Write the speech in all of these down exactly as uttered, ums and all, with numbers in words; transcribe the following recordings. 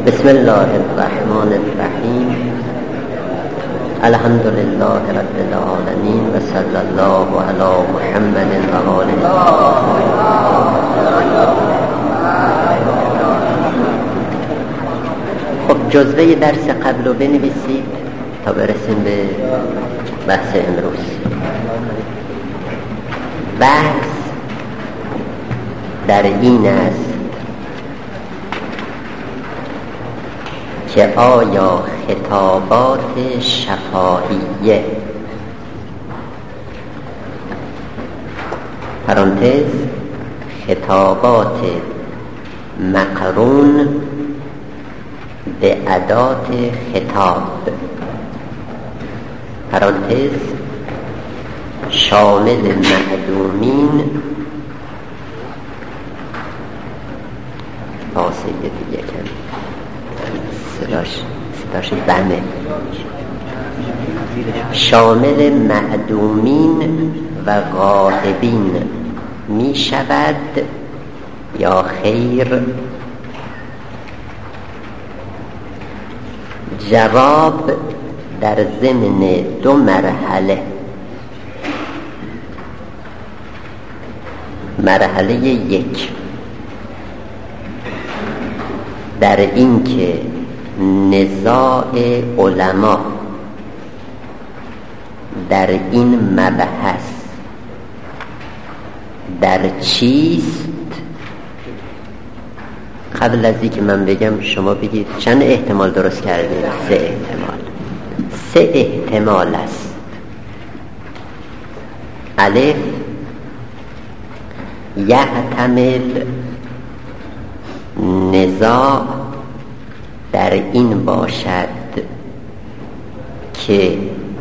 بسم الله الرحمن الرحیم. الحمد لله رب العالمین و صلی الله علی محمد و آله. خب جزوه درس قبل رو بنویسید تا برسیم به بحث امروز. بحث در این است که آیا خطابات شفاهیه پرانتز خطابات مقرون به ادات خطاب پرانتز شامل معدومین فاصله دیگه کن صداش صداش بمه شامل معدومین و غائبین می شود یا خیر؟ جواب در ضمن دو مرحله. مرحله یک در این که نزاع علما در این مبحث در چیست. قبل از اینکه من بگم شما بگید چند احتمال درست کردید؟ سه احتمال. سه احتمال است. الف یحتمل نزاع در این باشد که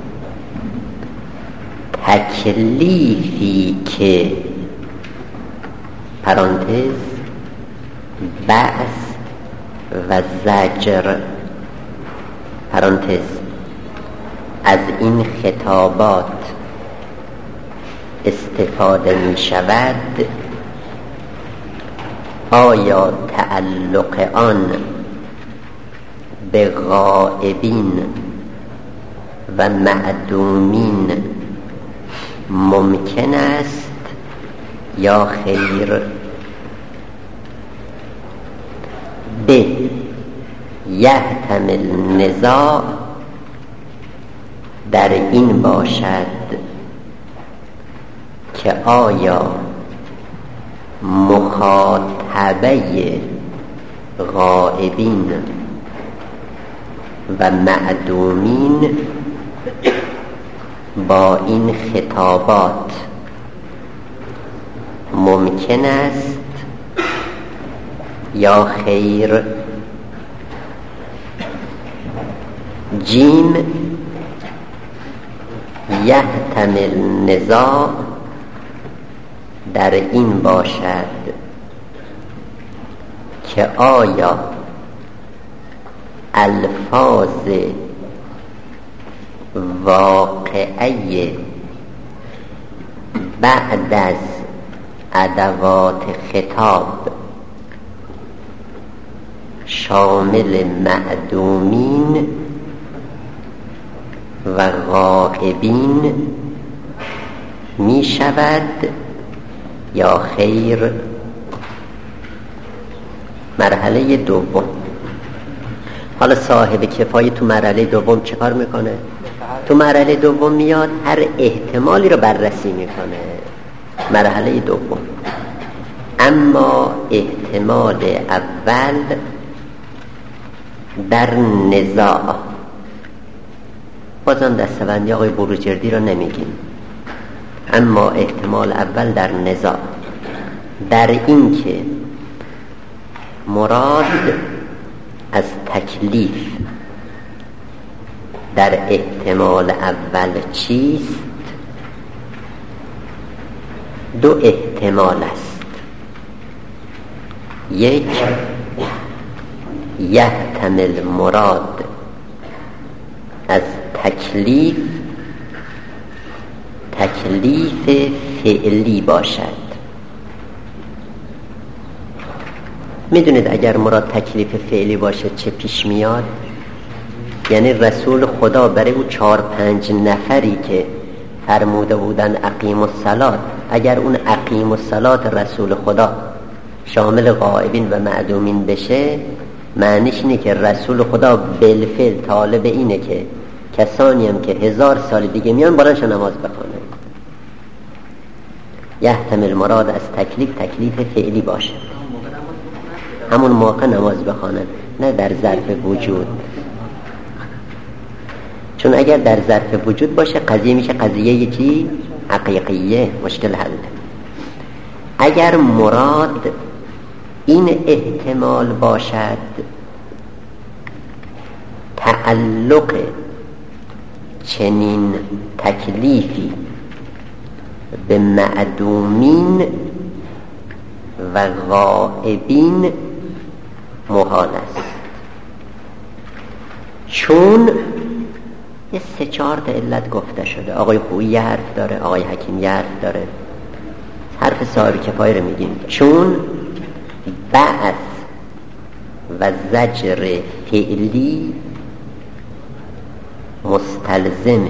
تکلیفی که پرانتز بعث و زجر پرانتز از این خطابات استفاده می شود، آیا تعلق آن به غائبین و معدومین ممکن است یا خیر؟ ب یحتمل نزاع در این باشد که آیا مخاطبه غائبین و معدومین با این خطابات ممکن است یا خیر؟ جیم یحتمل نزاع در این باشد که آیا الفاظ واقعه بعد از ادوات خطاب شامل معدومین و غائبین می شود یا خیر؟ مرحله دوم. حالا صاحب کفایه تو مرحله دوم چه کار میکنه؟ تو مرحله دوم میاد هر احتمالی رو بررسی میکنه. مرحله دوم. اما احتمال اول در نزاع، بازم دستبندی آقای بروجردی رو نمیگیم، اما احتمال اول در نزاع در این که مراد از تکلیف در احتمال اول چیست؟ دو احتمال است. یک یحتمل مراد از تکلیف تکلیف فعلی باشد میدونید اگر مراد تکلیف فعلی باشه چه پیش میاد؟ یعنی رسول خدا برای او چهار پنج نفری که فرموده بودن اقیم الصلات، اگر اون اقیم الصلات رسول خدا شامل غائبین و معدومین بشه، معنیش اینه که رسول خدا بالفعل طالب اینه که کسانی هم که هزار سال دیگه میان بلنش نماز بخونه. یحتمل مراد از تکلیف تکلیف فعلی باشه، همون موقع نماز بخونن، نه در ظرف وجود. چون اگر در ظرف وجود باشه قضیه میشه قضیه چی؟ حقیقیه، مشکل حل. اگر مراد این احتمال باشد تعلق چنین تکلیفی به معدومین و غائبین محال است، چون یه سه چهار تا علت گفته شده. آقای خویی یه حرف داره، آقای حکیم یه حرف داره، حرف صاحب کفایه رو میگیم. چون بعث و زجر فعلی مستلزم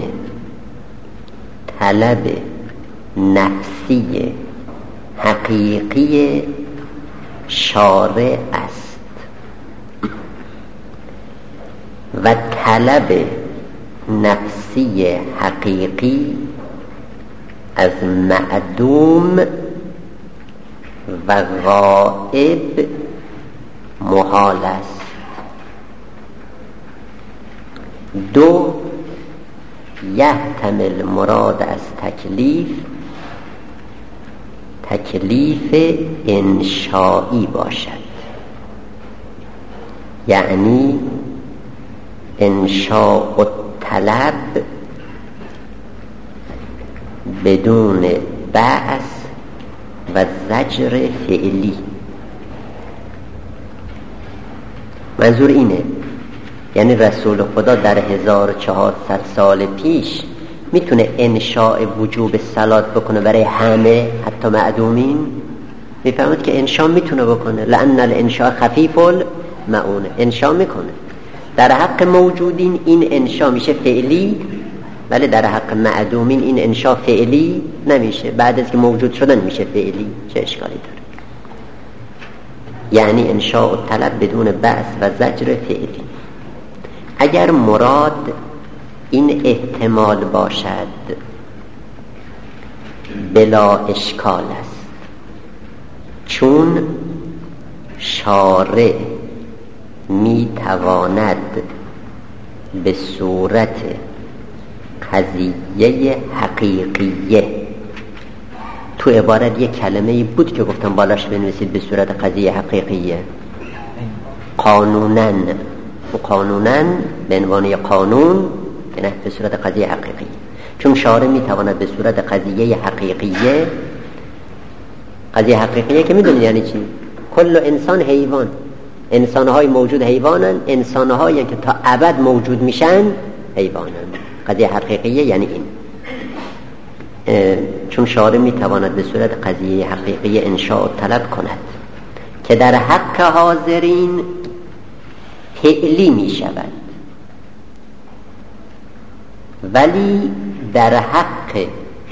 طلب نفسی حقیقی شارع است و طلب نفسی حقیقی از معدوم و غائب محال است. دو، یحتمل مراد از تکلیف تکلیف انشائی باشد، یعنی انشاء الطلب بدون بعث و زجر فعلی. منظور اینه یعنی رسول خدا در هزار و چهارصد سال پیش میتونه انشاء وجوب صلات بکنه برای همه حتی معدومین؟ میفهمید که انشاء میتونه بکنه، لأن الانشاء خفیف المعونه، انشاء میکنه. در حق موجودین این انشاء میشه فعلی، ولی در حق معدومین این انشاء فعلی نمیشه، بعد از که موجود شدن میشه فعلی. چه اشکالی داره؟ یعنی انشاء الطلب بدون بعث و زجر فعلی. اگر مراد این احتمال باشد بلا اشکال است، چون شارع می تواند به صورت قضیه حقیقیه، تو عبارت یک کلمه بود که گفتم بالاش بنویسید به صورت قضیه حقیقیه، قانونن و قانونن به عنوان قانون که نه به صورت قضیه حقیقیه. چون شارع می تواند به صورت قضیه حقیقیه، قضیه حقیقیه که میدونید یعنی چی؟ کل انسان حیوان، انسانهای موجود حیوانن، انسانهایی که تا ابد موجود میشن حیوانن. قضیه حقیقیه یعنی این. چون شارع میتواند به صورت قضیه حقیقیه انشاء طلب کند که در حق حاضرین فعلی میشود، ولی در حق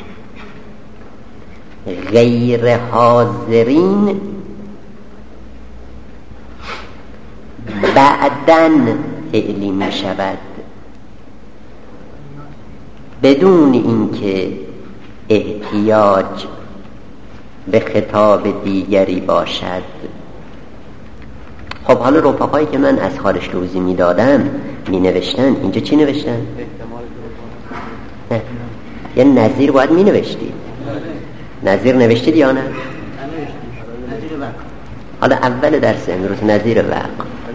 غیر حاضرین بعدن فعلی می شود، بدون اینکه احتیاج به خطاب دیگری باشد. خب حالا رفقایی که من از خارج توضیح می دادم می نوشتن، اینجا چی نوشتن؟ نه، یه نظیر باید می نوشتید. نظیر نوشتید یا نه؟ حالا اول درس امروز نظیر وقت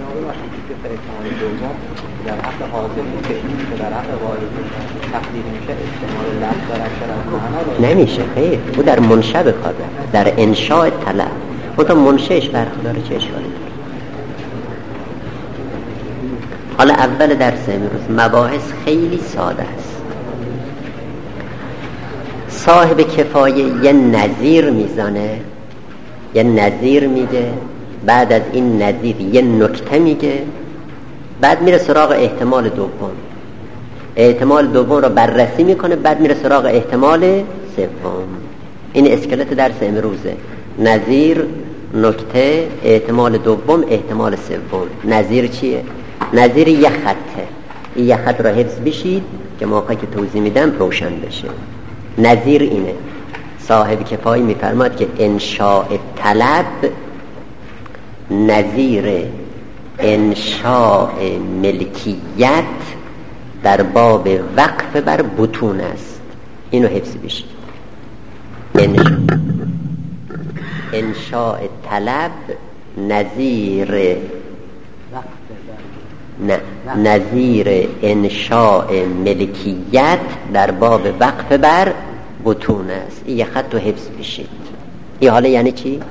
در حق حاضر میشه، در حق غایب تقدیر میشه، احتمال لفظ در اکثر نمیشه. خیر، او در منشأ بخواد، در انشاء طلب او تا منشأش برخورداره، چه اشکالی داره؟ حالا اول درس امروز مباحث خیلی ساده است. صاحب کفایه یه نظیر میزنه، یه نظیر میده بعد از این نظیر یه نکته میگه، بعد میره سراغ احتمال دوم، احتمال دوم رو بررسی میکنه، بعد میره سراغ احتمال سوم. این اسکلت درس امروزه: نظیر، نکته، احتمال دوم، احتمال سوم. نظیر چیه؟ نظیر یه خطه. این یه خط را حفظ بشید که موقعی که توضیح میدم روشن بشه. نظیر اینه. صاحب کفایی میفرماد که انشاء طلب نظیر انشاء ملکیت در باب وقف بر بطون است. اینو حفظ بشید. انشاء, انشاء طلب نظیر نه نظیر انشاء ملکیت در باب وقف بر بطون است. این یه خط رو حفظ بشید. این حالا یعنی چی؟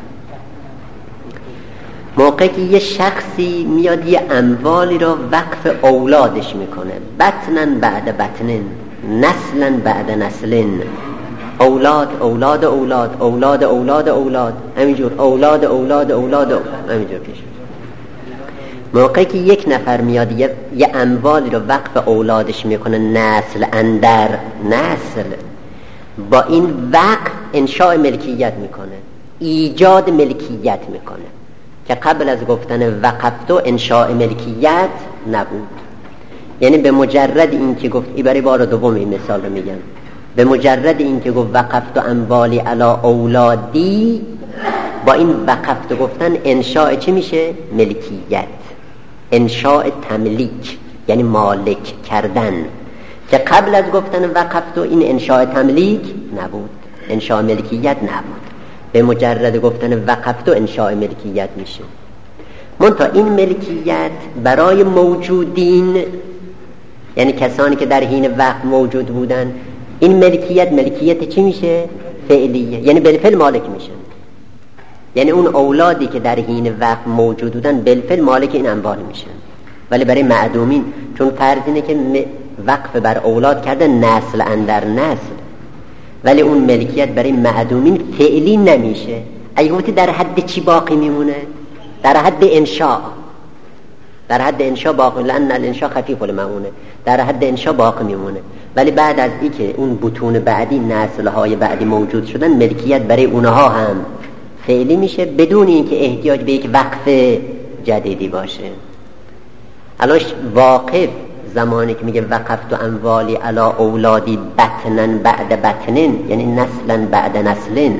موقعی که یه شخصی میاد یه اموالی رو وقف اولادش میکنه، بطنن بعد بطنن، نسلن بعد نسلن، اولاد اولاد اولاد اولاد اولاد اولاد همینجور اولاد اولاد اولاد همینجور پیش. موقعی که یک نفر میاد یه, یه اموالی رو وقف اولادش میکنه، نسل اندر نسل، با این وقف انشاء ملکیت میکنه، ایجاد ملکیت میکنه که قبل از گفتن وقفتو انشاء ملکیت نبود. یعنی به مجرد این که گفت، ای برای بار دوم این مثال رو میگم، به مجرد این که گفت وقفتو اموالی علی اولادی، با این وقفتو گفتن انشاء چی میشه؟ ملکیت، انشاء تملیک، یعنی مالک کردن، که قبل از گفتن وقفتو این انشاء تملیک نبود، انشاء ملکیت نبود. به مجرد گفتن وقفتو انشاء ملکیت میشه. منتها این ملکیت برای موجودین، یعنی کسانی که در حین وقت موجود بودن، این ملکیت ملکیت چی میشه؟ فعلیه، یعنی بالفعل مالک میشن. یعنی اون اولادی که در حین وقت موجود بودن بالفعل مالک این اموال میشن. ولی برای معدومین، چون فرض اینه که وقف بر اولاد کرده نسل اندر نسل، ولی اون ملکیت برای معدومین فعلی نمیشه. ایوتی در حد چی باقی میمونه؟ در حد انشاء، در حد انشاء باقی، لأن الانشاء خفیف المعونه، در حد انشاء باقی میمونه. ولی بعد از این که اون بطون بعدی، نسل‌های بعدی موجود شدن، ملکیت برای اونها هم فعلی میشه بدون اینکه احتیاج به یک وقف جدیدی باشه. الان واقف زمانی که میگه وقفت اموالی علی اولادی بطنن بعد بطنن، یعنی نسلن بعد نسلن،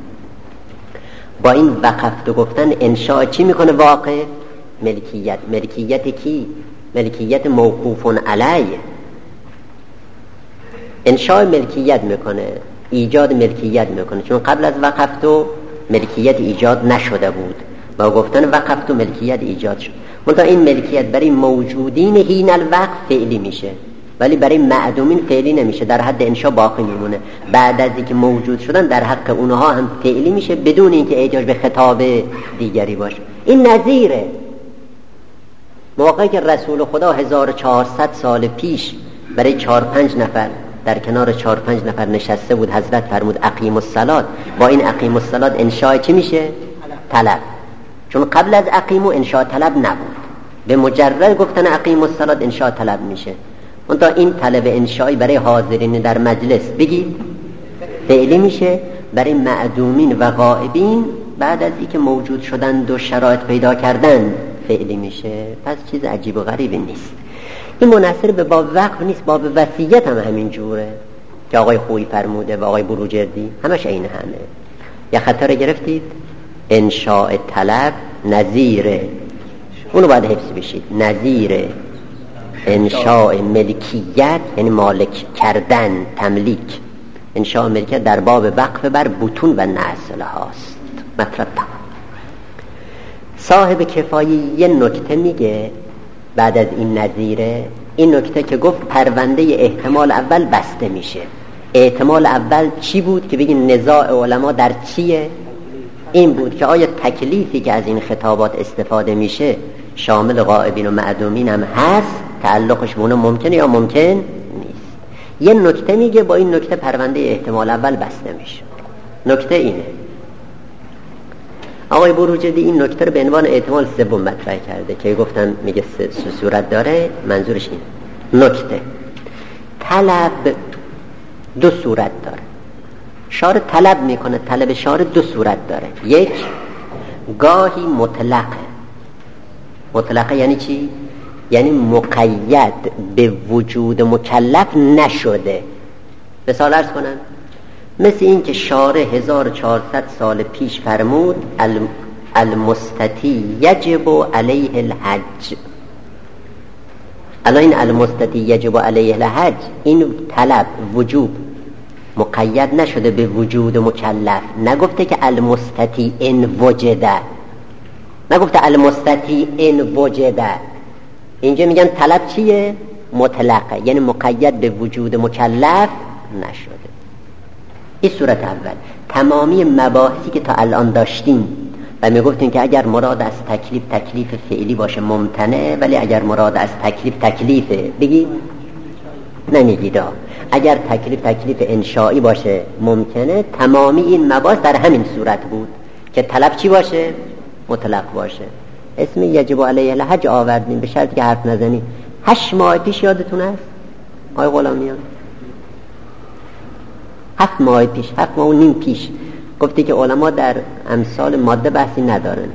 با این وقفت گفتن انشاء چی میکنه؟ واقف ملکیت. ملکیت کی؟ ملکیت موقوفون علی. انشاء ملکیت میکنه، ایجاد ملکیت میکنه، چون قبل از وقفتو ملکیت ایجاد نشده بود، با گفتن وقفتو ملکیت ایجاد شد. منتها این ملکیت برای موجودین حین الوقت فعلی میشه، ولی برای معدومین فعلی نمیشه، در حد انشاء باقی میمونه. بعد از اینکه موجود شدن در حق اونها هم فعلی میشه بدون اینکه احتیاج به خطاب دیگری باشه. این نظیره. موقعی که رسول خدا هزار و چهارصد سال پیش برای چهار پنج نفر در کنار چهار پنج نفر نشسته بود، حضرت فرمود اقیم الصلاة. با این اقیم الصلاة انشاء چی میشه؟ طلب. چون قبل از اقیمو انشاء طلب نبود، به مجرد گفتن اقیم الصلاة انشاء طلب میشه. اون تا این طلب انشائی برای حاضرین در مجلس بگید فعلی میشه، برای معدومین و غائبین بعد از اینکه موجود شدن و شرایط پیدا کردن فعلی میشه. پس چیز عجیب و غریبی نیست. این منحصر به باب وقف نیست، باب وصیت هم همین جوره که آقای خویی فرموده و آقای بروجردی، همش این همه. یا خطر گرفتید؟ انشاء طلب نظیر، اونو باید حفظ بشید، نظیر انشاء ملکیت، یعنی مالک کردن، تملیک. انشاء ملکیت در باب وقف بر بطون و نسل هاست. مطلب تمام. صاحب کفایی یه نکته میگه بعد از این نظیره. این نکته که گفت پرونده احتمال اول بسته میشه. احتمال اول چی بود که بگین نزاع علما در چیه؟ این بود که آیا تکلیفی که از این خطابات استفاده میشه شامل غائبین و معدومین هم هست، تعلقش به اونها ممکنه یا ممکن نیست. یه نکته میگه، با این نکته پرونده احتمال اول بسته میشه. نکته اینه آقای بروجردی این نکته رو به عنوان احتمال سوم مطرح کرده که گفتن میگه سه صورت داره. منظورش این نکته طلب دو صورت داره. شارع طلب میکنه، طلب شارع دو صورت داره. یک، گاهی مطلقه. مطلقه یعنی چی؟ یعنی مقید به وجود مکلف نشده. مثال عرض کنم، مثل این که شارع هزار و چهارصد سال پیش فرمود المستطیع یجب علیه الحج. الان این المستطیع یجب علیه الحج، این طلب وجوب مقید نشده به وجود مکلف. نگفته که المستطیع ان وجده، نگفته المستطیع ان وجده. اینجا میگن طلب چیه؟ مطلقه، یعنی مقید به وجود مکلف نشده. این صورت اول. تمامی مباحثی که تا الان داشتیم و میگفتیم که اگر مراد از تکلیف تکلیف فعلی باشه ممتنع، ولی اگر مراد از تکلیف تکلیفه بگید نمیگید. اگر تکلیف تکلیف انشائی باشه ممکنه. تمامی این مباحث در همین صورت بود که طلب چی باشه؟ مطلق باشه. اسم یجب علیه الحج آوردیم به شرطی که حرف نزنی. هشت ماه پیش یادتون هست آقای غلامیان؟ هفت ماه پیش، هفت ماه و نیم پیش گفتی که علما در امثال ماده بحثی ندارن.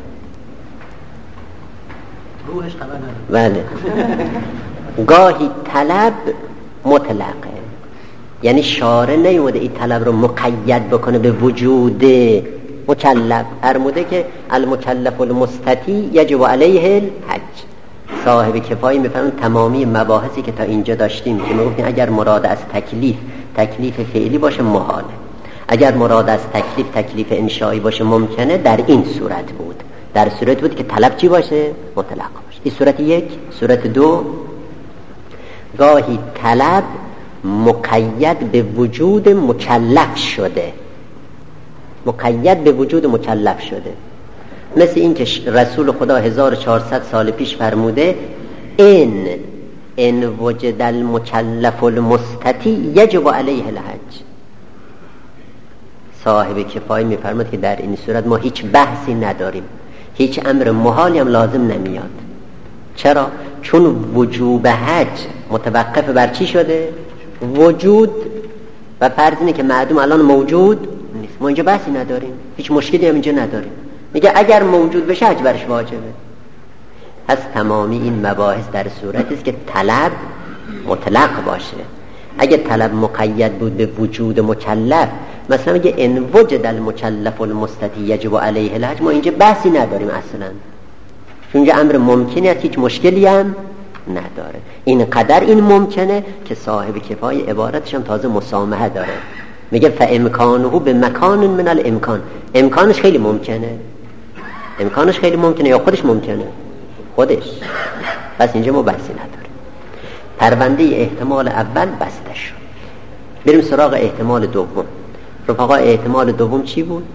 روحش خبر نداره. بله. گاهی طلب مطلقه، یعنی شارع نیومده این طلب رو مقید بکنه به وجود مکلف. فرموده که المکلف المستطیع یجب علیه الحج. صاحب کفایه میفهمن تمامی مباحثی که تا اینجا داشتیم که میگفتیم اگر مراد از تکلیف تکلیف فعلی باشه محاله، اگر مراد از تکلیف تکلیف انشائی باشه ممکنه. در این صورت بود، در صورت بود که طلب چی باشه؟ مطلق باشه. این صورت یک. صورت دو، گاهی طلب مقید به وجود مکلف شده، مقید به وجود مکلف شده. مثل این که رسول خدا هزار و چهارصد سال پیش فرموده این ان وجد المکلف المستطیع یجب علیه الحج. صاحب کفایه میفرماد که در این صورت ما هیچ بحثی نداریم، هیچ امر محالی هم لازم نمیاد. چرا؟ چون وجوب حج متوقف بر چی شده؟ وجود. و فرض اینه که معدوم الان موجود نیست، ما اینجا بحثی نداریم، هیچ مشکلی هم اینجا نداریم. میگه اگر موجود بشه حج برش واجبه. پس تمامی این مباحث در صورتی است که طلب مطلق باشه. اگه طلب مقید بود به وجود مکلف، مثلا میگه ان وجد المکلف المستطیع یجب علیه الحج، ما اینجا بحثی نداریم اصلا، چون اینجا امر ممکنه است، هیچ مشکلی هم نداره. اینقدر این ممکنه که صاحب کفایه عبارتش هم تازه مسامحه داره. میگه فامکانه به مکان من الامکان. امکانش خیلی ممکنه، امکانش خیلی ممکنه یا خودش ممکنه؟ خودش. پس اینجا ما بحثی نداره. پرونده احتمال اول بسته شد. بریم سراغ احتمال دوم. رفقا احتمال دوم چی بود؟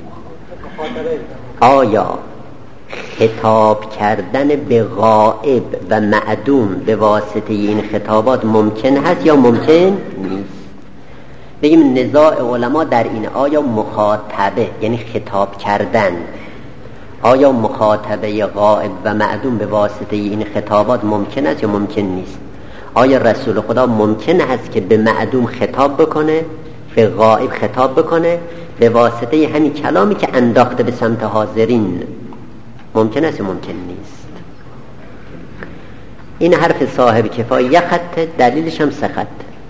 آیا خطاب کردن به غائب و معدوم به واسطه این خطابات ممکن هست یا ممکن نیست؟ بگیم نزاع علما در این آیا مخاطبه یعنی خطاب کردن، آیا مخاطبه غائب و معدوم به واسطه این خطابات ممکن است یا ممکن نیست؟ آیا رسول خدا ممکن است که به معدوم خطاب بکنه، به غائب خطاب بکنه به واسطه همین کلامی که انداخته به سمت حاضرین؟ ممکن است یا ممکن نیست؟ این حرف صاحب کفایه یک خط، دلیلش هم سه خط.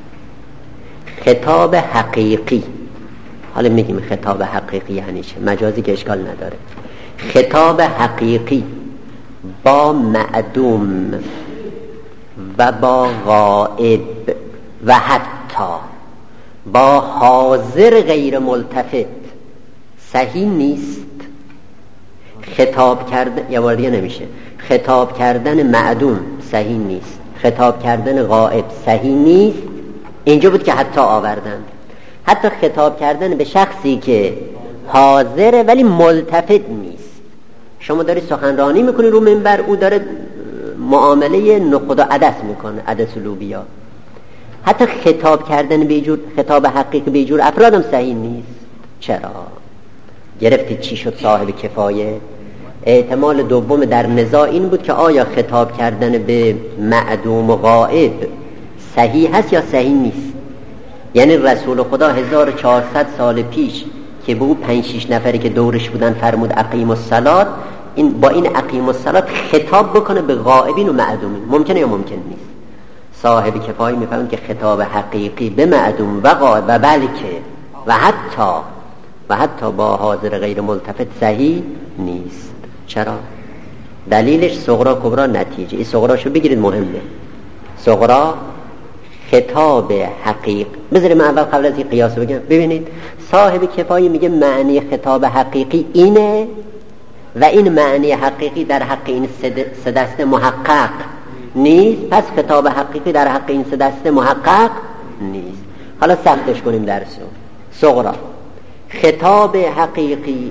خطاب حقیقی، حالا میگیم خطاب حقیقی یعنی چه، مجازی که اشکال نداره. خطاب حقیقی با معدوم و با غائب و حتی با حاضر غیر ملتفت صحیح نیست. خطاب کردن یا بار دیگه نمیشه، خطاب کردن معدوم صحیح نیست، خطاب کردن غائب صحیح نیست. اینجا بود که حتی آوردن، حتی خطاب کردن به شخصی که حاضره ولی ملتفت نیست. شما داری سخنرانی میکنی رو منبر، او داره معامله نخود و عدس میکنه، عدس و لوبیا. حتی خطاب کردن به جور خطاب حقیقی به جور افرادم صحیح نیست. چرا؟ گرفتید چی شد صاحب کفایه؟ احتمال دوم در نزاع این بود که آیا خطاب کردن به معدوم و غائب صحیح هست یا صحیح نیست. یعنی رسول خدا هزار و چهارصد سال پیش که به او پنج شش نفری که دورش بودن فرمود اقیم الصلاة، این با این اقیم الصلاة خطاب بکنه به غائبین و معدومین، ممکنه یا ممکن نیست؟ صاحب کفایی میفهمند که خطاب حقیقی به معدوم و غائب و بلکه و حتی و حتی با حاضر غیر ملتفت صحیح نیست. چرا؟ دلیلش صغرا کبرا نتیجه. این صغراشو بگیرید مهمه. صغرا خطاب حقیق. بذارید من اول قبل از این قیاس بگم. ببینید صاحب کفایی میگه معنی خطاب حقیقی اینه و این معنی حقیقی در حق این سه دسته محقق نیست، پس خطاب حقیقی در حق این سه دسته محقق نیست. حالا سختش کنیم درسو. صغرا خطاب حقیقی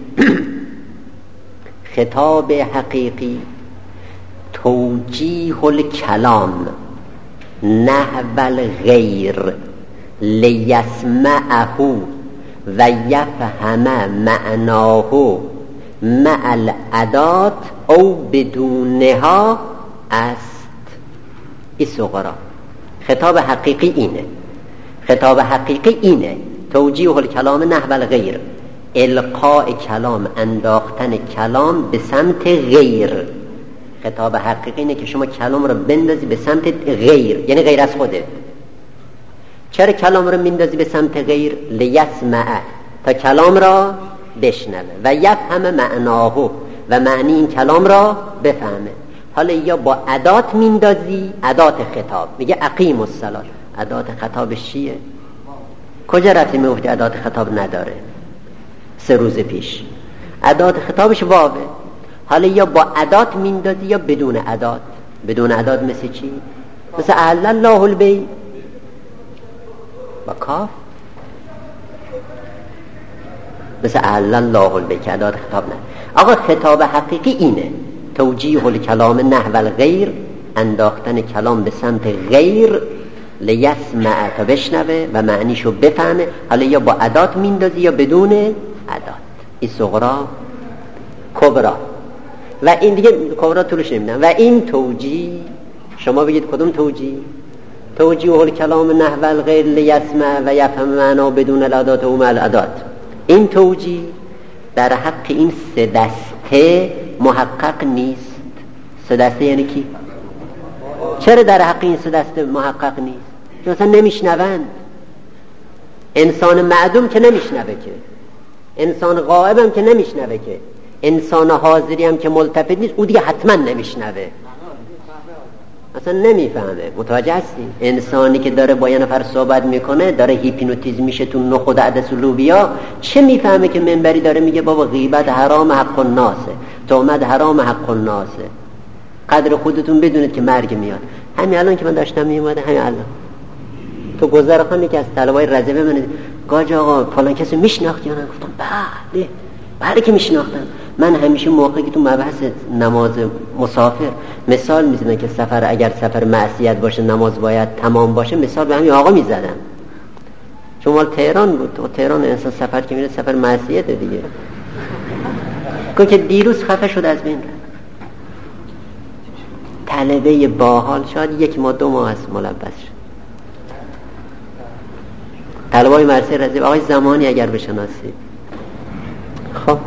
خطاب حقیقی توجیه الکلام نحو الغیر لیسمعه و یفهم معناه مع الادات او بدونها است. این صغرا. خطاب حقیقی اینه. خطاب حقیقی اینه توجیه الکلام نحو الغیر، القاء کلام، انداختن کلام به سمت غیر. خطاب حقیقی اینه که شما کلام رو بندازی به سمت غیر، یعنی غیر از خودت. چرا کلام رو میندازی به سمت غیر؟ لیسمع، تا کلام را بشنوه، و یفهم معناه، و معنی این کلام را بفهمه. حالا یا با ادات میندازی، ادات خطاب، میگه اقیم الصلاة، ادات خطابش چیه؟ کجا رفتی میگفتی ادات خطاب نداره؟ سه روز پیش ادات خطابش واوه. حالا یا با ادات میندازی یا بدون ادات. بدون ادات مثل چی؟ مثل احل الله البیع با کاف، مثل احل الله البیع که ادات خطاب نه. آقا خطاب حقیقی اینه توجیه الکلام نحو الغیر، انداختن کلام به سمت غیر، لیسمع، تا بشنوه و معنیشو بفهمه. حالا یا با ادات میندازی یا بدون ادات. این صغرا. کبرا و این دیگه کبرا طولش نمیدن. و این توجیه، شما بگید کدوم توجیه؟ توجیه الکلام نحو الغیر لیسمع و یفهم معنا بدون الادات و مع الادات. این توجیه در حق این سه دسته محقق نیست. سه دسته یعنی کی؟ چرا در حق این سه دسته محقق نیست؟ چون اصلا نمیشنوند. انسان معدوم که نمیشنوه که، انسان غائب هم که نمیشنوه که، انسان حاضری هم که ملتفت نیست او دیگه حتما نمیشنوه، اصلا نمیفهمه. متوجه هستی؟ انسانی که داره با یه نفر صحبت میکنه، داره هیپنوتیزم میشه تو نخود عدس و لوبیا، چه میفهمه که منبری داره میگه بابا غیبت حرام حق الناسه، تهمت حرام حق الناسه، قدر خودتون بدونید که مرگ میاد. همین الان که من داشتم میومده، همین الان تو گذرخان یکی از طلبای رضوی من گاج آقا فلان کسی میشناختی یا نه؟ گفتم بله بله که میشناختم. من همیشه موقعی که تو مبحث نماز مسافر مثال میزدم که سفر اگر سفر معصیت باشه نماز باید تمام باشه، مثال به همین آقا میزدم، چون مال تهران بود. تو تهران انسان سفر که میره سفر معصیته دیگه. که دیروز خفه شد از بین رفت. طلبه باحال شاید یک ماه دو ماه است ملبس شد. طلبای مرسی رضی آقای زمانی اگر بشناسید. خب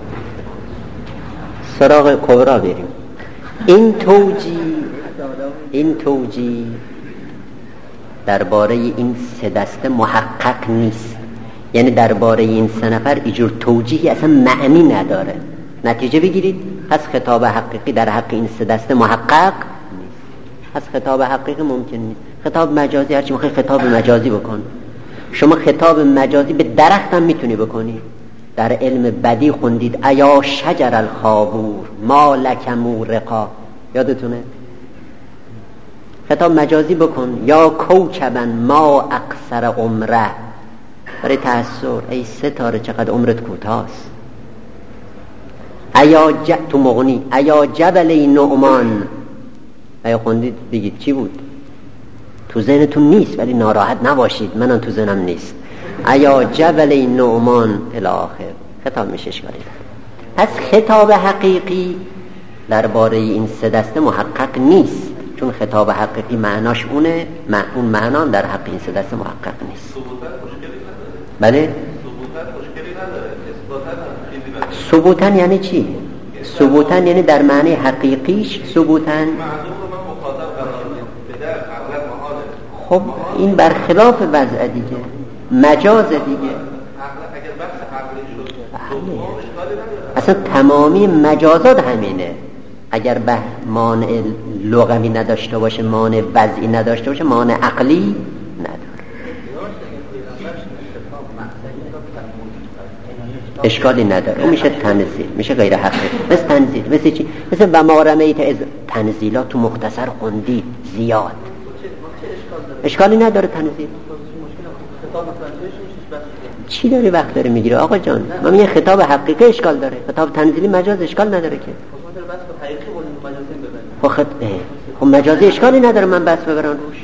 سراغ کبرا بریم. این توجیه این توجیه درباره این سه دسته محقق نیست. یعنی درباره این سه نفر اینجور توجیهی اصلا معنی نداره. نتیجه بگیرید، پس خطاب حقیقی در حق این سه دسته محقق نیست. پس خطاب حقیقی ممکن نیست. خطاب مجازی، هرچی میخوای خطاب مجازی بکن. شما خطاب مجازی به درخت هم میتونی بکنی. در علم بدی خوندید ایا شجر الخابور ما لک مورقا، یادتونه؟ خطاب مجازی بکن. یا کوکبا ما اقصر عمره، برای تأثیر. ای ستاره چقدر عمرت کوتاست. ایا ج... تو مغنی ایا جبل نعمان، ایا خوندید بگید چی بود؟ تو ذهنتون نیست ولی ناراحت نباشید، منم تو ذهنم نیست. ایا جبل نعمان الی آخر. خطاب میشه اشکالی داره. پس خطاب حقیقی درباره این سه دسته محقق نیست، چون خطاب حقیقی معناش اونه، اون معنا در حق این سه دسته محقق نیست. بله؟ ثبوتن یعنی چی؟ ثبوتن یعنی در معنی حقیقیش ثبوتن. خب این برخلاف وضع دیگه، مجاز دیگه. اصلا تمامی مجازات همینه. اگر به مانع لغوی نداشته باشه، مانع وضعی نداشته باشه، مانع عقلی نداره. اشکالی نداره. اون میشه تنزیل، میشه غیر حقیقی. مثل تنزیل، مثل چی؟ مثل و ما رمیت از تنزیلات تو مختصر خوندی زیاد. اشکالی نداره تنزیل. چی داری وقت داره میگیره آقا جان؟ ما میگه خطاب حقیقی اشکال داره، خطاب تنزیلی مجاز اشکال نداره که. خب خط... خب مجازی اشکالی نداره من بس ببرم روش.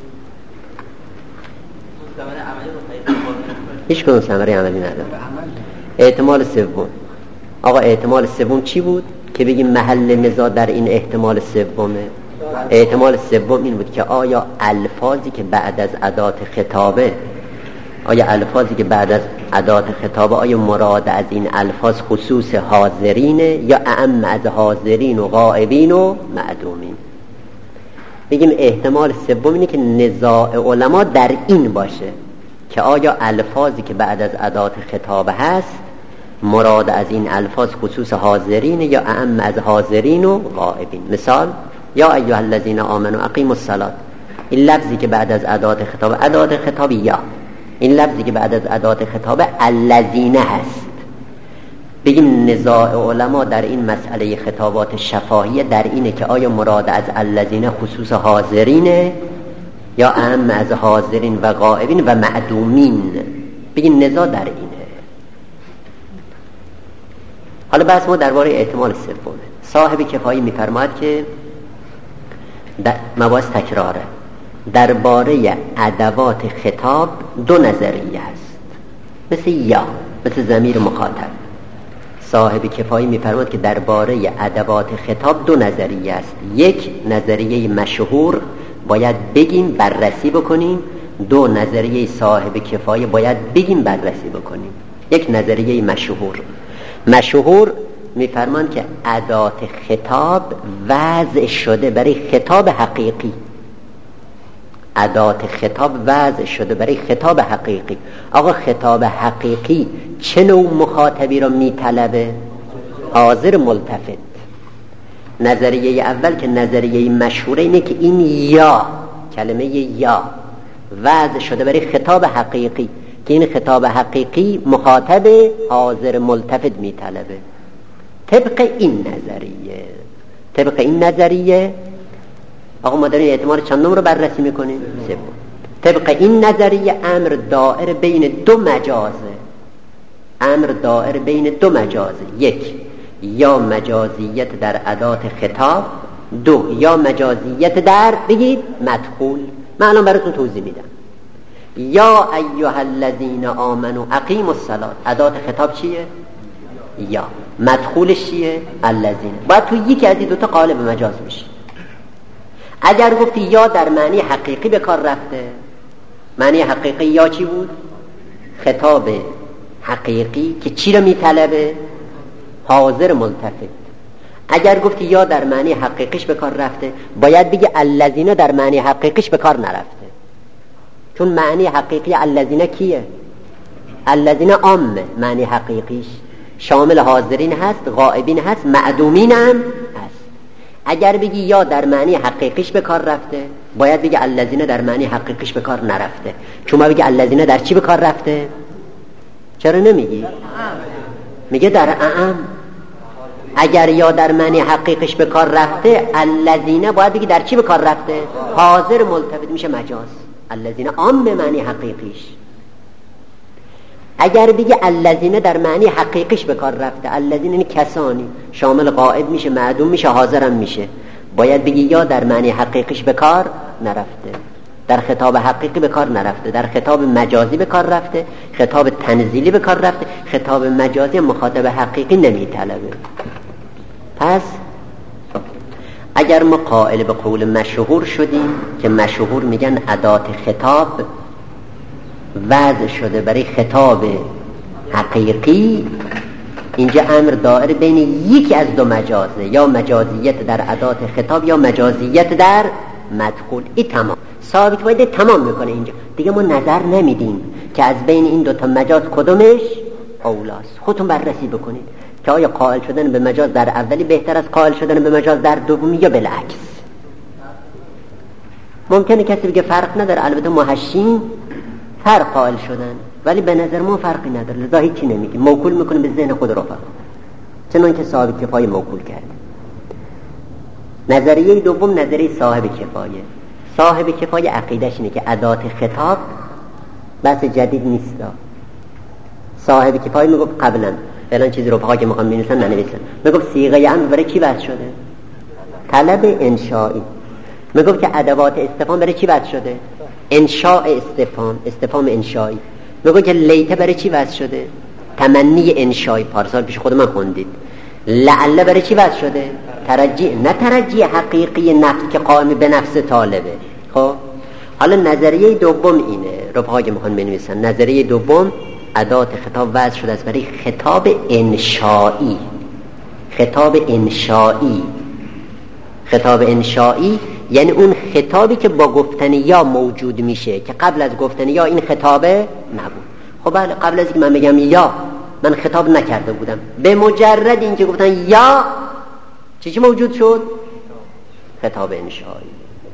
هیچ کدوم ثمره عملی نداره. احتمال سوم، آقا احتمال سوم چی بود که بگیم محل نزاع در این احتمال سومه؟ احتمال سوم این بود که آیا الفاظی که بعد از ادات خطابه، آیا الفاظی که بعد از ادات خطابه آیا مراد از این الفاظ خصوص حاضرینه یا اعم از حاضرین و غائبین و معدومین؟ بگیم احتمال سوم اینه که نزاع علما در این باشه که آیا الفاظی که بعد از ادات خطابه هست مراد از این الفاظ خصوص حاضرین یا اعم از حاضرین و غائبین. مثال یا ایها الذین آمنوا اقیموا الصلاة، این لفظی که بعد از ادات خطابه، ادات خطابی یا این لفظی که بعد از ادات خطابه الذین هست، بگیم نزاع علما در این مسئله خطابات شفاهیه در اینه که آیا مراد از الذین خصوص حاضرینه یا اعم از حاضرین و غائبین و معدومین. بگیم نزاع در اینه. حالا بحث ما درباره احتمال سومه. صاحب کفایی میفرماید که مباحث تکراره. درباره ادوات خطاب دو نظریه هست، مثل یا، مثل ضمیر مخاطب. صاحب کفایی میفرماید که درباره ادوات خطاب دو نظریه است. یک نظریه مشهور باید بگیم بررسی بکنیم، دو نظریه صاحب کفایی باید بگیم بررسی بکنیم. یک نظریه مشهور مشهور میفرمان که ادات خطاب وضع شده برای خطاب حقیقی. ادات خطاب وضع شده برای خطاب حقیقی. آقا خطاب حقیقی چه نوع مخاطبی را میطلبه؟ حاضر ملتفت. نظریه اول که نظریه مشهوره اینه که این یا، کلمه یا وضع شده برای خطاب حقیقی، که این خطاب حقیقی مخاطب حاضر ملتفت میطلبه. طبق این نظریه طبق این نظریه آقا ما داریم احتمال چندم رو بررسی میکنیم؟ سوم. طبق این نظریه امر دائر بین دو مجازه. امر دائر بین دو مجازه. یک، یا مجازیت در ادات خطاب، دو، یا مجازیت در بگید مدخول. من الان براتون توضیح میدم. یا ایها الذین آمنوا اقیموا الصلاة، ادات خطاب چیه؟ یا. مدخولش چیه؟ الذین. باید تو یکی از این دوتا قالب مجاز میشه. اگر گفتی یا در معنی حقیقی به کار رفته، معنی حقیقی یا چی بود؟ خطاب حقیقی که چی رو میطلبه؟ حاضر ملتفت. اگر گفتی یا در معنی حقیقیش به کار رفته، باید بگی الذین در معنی حقیقیش به کار نرفته، چون معنی حقیقی الذین کیه؟ الذین عامه، معنی حقیقیش شامل حاضرین هست، غائبین هست، معدومین هم هست. اگر بگی یا در معنی حقیقیش به کار رفته، باید بگی الذین در معنی حقیقیش به کار نرفته، چون ما بگی الذین در چی به کار رفته؟ چرا نمیگی؟ میگه در اعم. اگر یا در معنی حقیقیش به کار رفته، الذین باید بگی در چی به کار رفته؟ حاضر ملتفت، میشه مجاز. الذین عام به معنی حقیقیش. اگر بگی الذین در معنی حقیقیش به کار رفته، الذین یعنی کسانی، شامل غائب میشه، معدوم میشه، حاضرم میشه، باید بگی یا در معنی حقیقیش به کار نرفته. در خطاب حقیقی به کار نرفته، در خطاب مجازی به کار رفته، خطاب تنزیلی به کار رفته. خطاب مجازی مخاطب حقیقی نمیطلبه. پس اگر ما قائل به قول مشهور شدیم که مشهور میگن ادات خطاب وضع شده برای خطاب حقیقی، اینجا امر دائر بین یکی از دو مجازه، یا مجازیت در ادات خطاب یا مجازیت در مدخول. این تمام ثابت باید تمام میکنه. اینجا دیگه ما نظر نمیدیم که از بین این دوتا مجاز کدومش اولاست. خودتون بررسی بکنید که آیا قائل شدن به مجاز در اولی بهتر از قائل شدن به مجاز در دومی یا بالعکس. ممکنه کسی بگه فرق نداره، البته محشین فرق قائل شدن، ولی به نظر ما فرقی نداره، لذا هیچی نمیگیم، موکول میکنه به ذهن خود رفقا، چنان که صاحب کفایه موکول کرده. نظریه دوم نظریه صاحب کفایه. صاحب کفایه عقیدش اینه که ادات خطاب بس جدید نیست. صاحب کفایه میگفت قبلا فلان چیزی رو بخواه که میخوام بنویسن ننویسن، میگفت صیغه امر برای کی وضع شده؟ طلب انشائی. میگفت که ادوات استفهام برای چی وضع شده؟ انشاء استفهام، استفهام انشائی. میگفت که لیته برای چی وضع شده؟ تمنی انشائی. پارسال پیش خود من خوندید. لعل برای چی وضع شده؟ ترجی، نه ترجی حقیقی نفس که قائم به نفس طالبه. خب حالا نظریه دوم اینه، رفقا که میخوان بنویسن، نظریه دوم ادات خطاب وضع شده است برای خطاب انشائی. خطاب انشائی، خطاب انشائی یعنی اون خطابی که با گفتن یا موجود میشه که قبل از گفتن یا این خطابه نبود. خب بله، قبل از اینکه من بگم یا من خطاب نکرده بودم، به مجرد اینکه گفتن یا چی چی موجود شد؟ خطاب انشائی.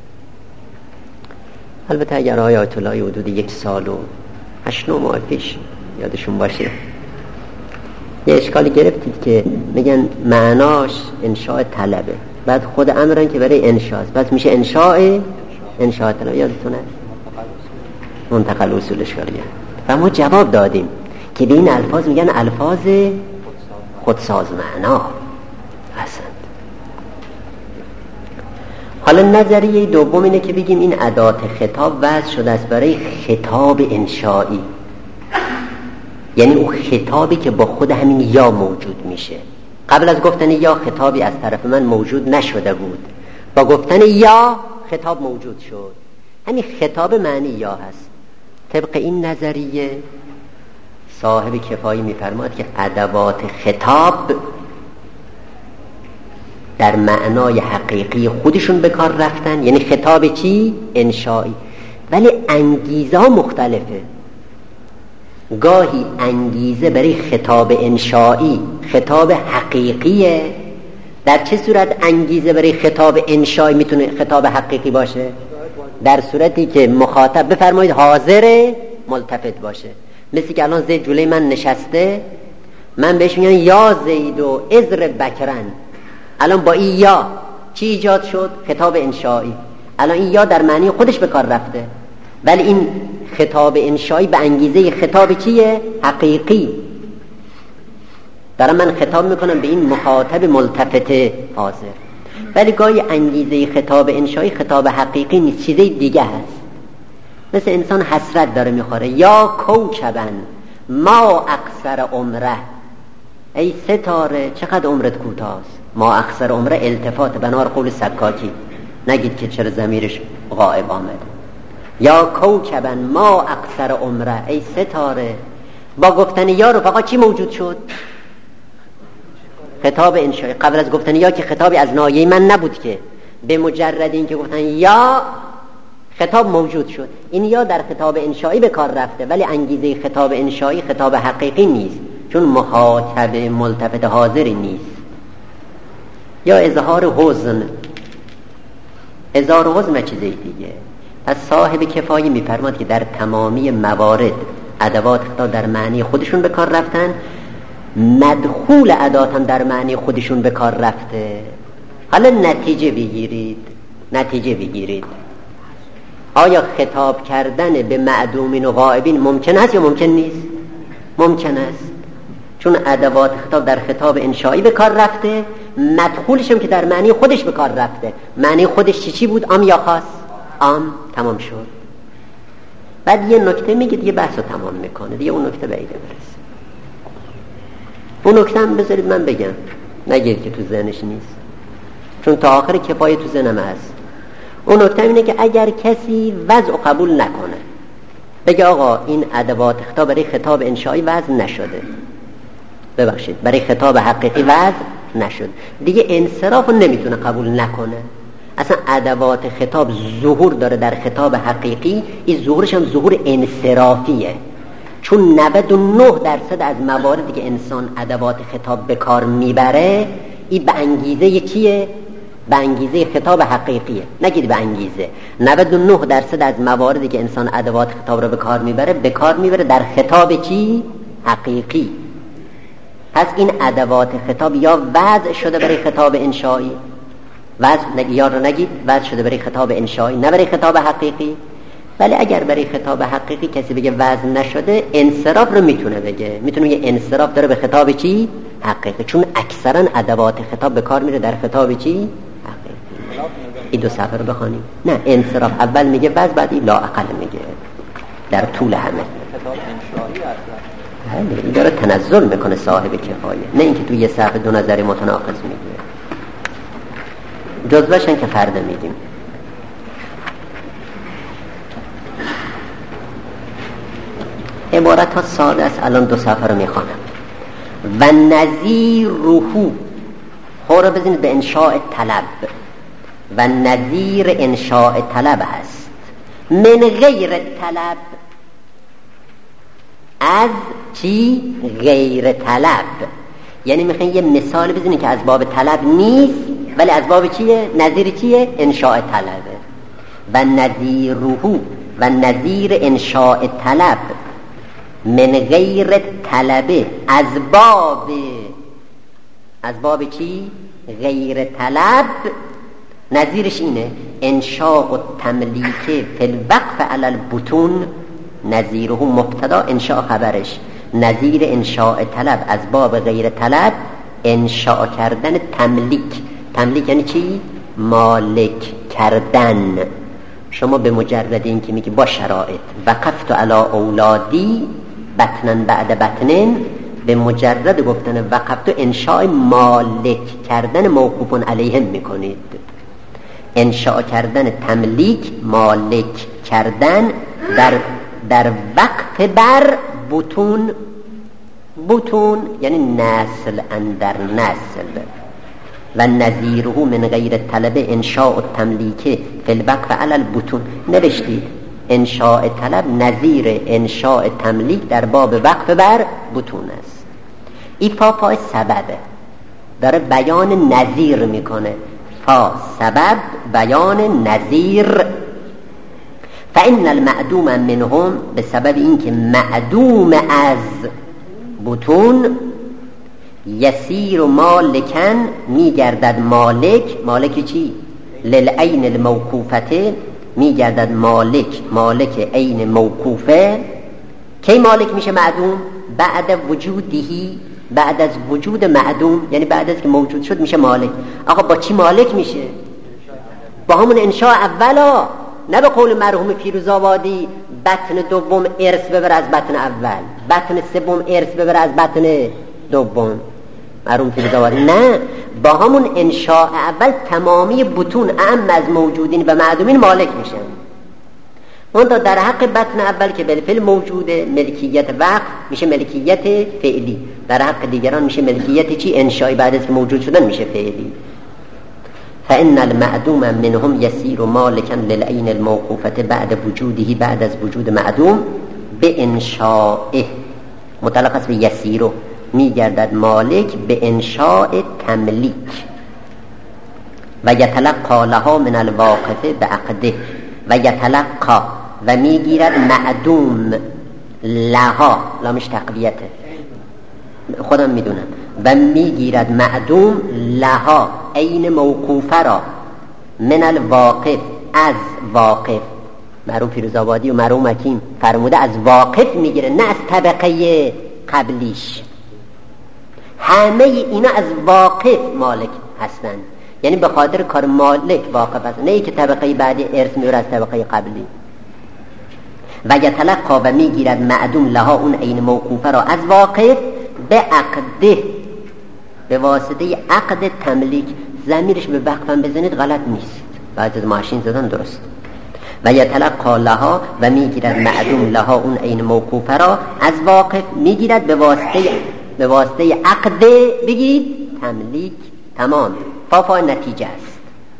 البته اگر آیات الله حدود یک سال و هشت نو ماه پیش یادشون باشه یه اشکالی گرفتید که میگن معناش انشاء طلبه، بعد خود امرن که برای انشاست، بعد میشه انشاء انشاء طلبه. یادتونه منتقل اصول اشکالیه. و ما جواب دادیم که به این الفاظ میگن الفاظ خودساز معنا هستند. حالا نظریه دوم اینه که بگیم این ادات خطاب وضع شده است برای خطاب انشائی، یعنی اون خطابی که با خود همین یا موجود میشه. قبل از گفتن یا خطابی از طرف من موجود نشده بود، با گفتن یا خطاب موجود شد. همین خطاب معنی یا هست. طبق این نظریه صاحب کفایه میفرماد که ادوات خطاب در معنای حقیقی خودشون به کار رفتن، یعنی خطاب چی؟ انشائی، ولی انگیزه ها مختلفه. گاهی انگیزه برای خطاب انشائی خطاب حقیقیه. در چه صورت انگیزه برای خطاب انشائی میتونه خطاب حقیقی باشه؟ در صورتی که مخاطب بفرمایید حاضر ملتفت باشه. مثل که الان زید جلوی من نشسته، من بهش میگم یا زید و ازر بکرن. الان با این یا چی ایجاد شد؟ خطاب انشائی. الان این یا در معنی خودش به کار رفته، ولی این خطاب انشائی به انگیزه خطاب چیه؟ حقیقی. دارم من خطاب میکنم به این مخاطب ملتفت حاضر، ولی گاهی انگیزه خطاب انشائی خطاب حقیقی نیست، چیزی دیگه هست. مثل انسان حسرت داره میخوره، یا کوکبن ما اقصر عمره، ای ستاره چقدر عمرت کوتاست. ما اقصر عمره التفات بنار قول سکاکی، نگید که چرا ضمیرش غائب آمد. یا کوکبن ما اقصر عمره، ای ستاره. با گفتن یا رفقا چی موجود شد؟ خطاب انشائی. قبل از گفتن یا که خطابی از ناحیه من نبود، که به مجرد این که گفتن یا خطاب موجود شد. این یا در خطاب انشائی به کار رفته، ولی انگیزه خطاب انشائی خطاب حقیقی نیست، چون مخاطب ملتفت حاضری نیست. یا اظهار حزن، اظهار حزن و چیزی دیگه. پس صاحب کفایه میفرماد که در تمامی موارد ادوات خطاب در معنی خودشون به کار رفتن، مدخول ادات هم در معنی خودشون به کار رفته. حالا نتیجه بگیرید، نتیجه بگیرید آیا خطاب کردن به معدومین و غائبین ممکن است یا ممکن نیست؟ ممکن است، چون ادوات خطاب در خطاب انشائی به کار رفته، مدخولش هم که در معنی خودش به کار رفته. معنی خودش چی چی بود؟ عام یا خاص؟ عام. تمام شد. بعد یه نکته میگه دیگه بحث رو تمام میکنه، دیگه اون نکته بعیده برسه. اون نکته هم بذارید من بگم، نگید که تو ذهنش نیست، چون تا آخر کفایه تو ذهنم هست. اون نکته اینه که اگر کسی وضع قبول نکنه، بگه آقا این ادوات خطاب برای خطاب انشایی وضع نشده، ببخشید برای خطاب حقیقی وضع نشد، دیگه انصراف رو نمیتونه قبول نکنه. اصلا ادوات خطاب ظهور داره در خطاب حقیقی، این ظهورش هم ظهور انصرافیه، چون نود و نه درصد از مواردی که انسان ادوات خطاب به کار میبره این به انگیزه کیه؟ به انگیزه خطاب حقیقیه. نگید به انگیزه، نود و نه درصد از مواردی که انسان ادوات خطاب رو به کار میبره به کار میبره در خطاب چی؟ حقیقی. پس این ادوات خطاب یا وضع شده برای خطاب انشایی، وضع نگی یا رو نگید وضع شده برای خطاب انشایی نه برای خطاب حقیقی. ولی اگر برای خطاب حقیقی کسی بگه وضع نشده، انصراف رو میتونه بگه، میتونه یه انصراف داره به خطاب چی؟ حقیقی، چون اکثرا ادوات خطاب به کار میره در خطاب چی؟ حقیقی. این دو صفحه رو بخونیم. نه انصراف اول میگه وضع، بعد این لا اقل میگه در طول همه. خطاب انشایی اصلا بله، این داره تنزل میکنه صاحب کفایه، نه اینکه تو یه صفحه دو نظری متناقض میگه. جزوهشن که فردا میدیم. عبارت ها ساده است، الان دو صفحه رو میخوانم. و نظیر روحو خور رو بزنید به انشاء طلب، و نظیر انشاء طلب هست من غیر طلب، از چی؟ غیر طلب. یعنی میخواین یه مثال بزنید که از باب طلب نیست ولی از باب چیه؟ نظیر چیه؟ انشاء طلبه. و نظیر روحو و نظیر انشاء طلب من غیر طلبه، از باب از باب چی؟ غیر طلب. نظیرش اینه انشاء و تملیک فی الوقف علی البطون، نظیره مبتدا انشاء خبرش. نظیر انشاء طلب از باب غیر طلب انشاء کردن تملیک. تملیک یعنی چی؟ مالک کردن. شما به مجرد این که میگی با شرایط وقفت علی اولادی بطنن بعد بطنن، به مجرد گفتن وقفت انشاء مالک کردن موقوف علیهم میکنید. انشاء کردن تملیک، مالک کردن در در وقف بر بطون. بطون یعنی نسل اندر نسل. و نظیره من غیر طلب انشاء و تملیک فی الوقف علی البطون. نوشتید انشاء طلب نظیر انشاء تملیک در باب وقف بر بطون است. این فا فای سببه، داره بیان نظیر میکنه. فا سبب بیان نظیر. فإن المعدوم منهم، به سبب اینکه معدوم از بطون یسیر مالکن میگردد مالک. مالک چی؟ للعین الموقوفته، میگردد مالک مالک عین موقوفه. کی مالک میشه معدوم؟ بعد وجودهی، بعد از وجود معدوم، یعنی بعد از که موجود شد میشه مالک. آقا با چی مالک میشه؟ با همون انشاء اولا، نه به قول مرحوم فیروزآبادی بطن دوم ارث ببر از بطن اول، بطن سوم ارث ببر از بطن دوم. مرحوم فیروزآبادی نه، با همون انشاء اول تمامی بطون اعم از موجودین و معدومین مالک میشن. منتها در حق بطن اول که بالفعل موجوده، ملکیت وقف میشه ملکیت فعلی. در حق دیگران میشه ملکیت چی؟ انشائی، بعد از که موجود شدن میشه فعلی. فإن المعدوم منهم يسير مالكا للعين الموقوفة بعد وجوده، بعد از وجود معدوم به انشائه، مطلق است به یسیرو، میگردد مالک به انشاء تملیک. و یتلقا لها من الواقفه به عقده، و یتلقا و میگیرد معدوم لها، لامش تقویته خودم میدونم، و میگیرد معدوم لها عین موقوفه را من الواقف، از واقف. مرحوم فیروزآبادی و مرحوم حکیم فرموده از واقف میگیره، نه از طبقه قبلیش. همه اینا از واقف مالک هستند، یعنی به خاطر کار مالک واقف هستند، نه ای که طبقه بعدی ارث میبره از طبقه قبلی. و یتلقا و میگیرد معدوم لها اون عین موقوفه را از واقف به عقده، به واسطه عقد تملیک. ضمیرش به وقفم بزنید غلط نیست، بعد از ماشین زدن درست. و یتلقا لها و میگیرد معدوم لها اون عین موقوفه را از واقف میگیرد به واسطه به واسطه عقد بگید تملیک. تمام فافا نتیجه است.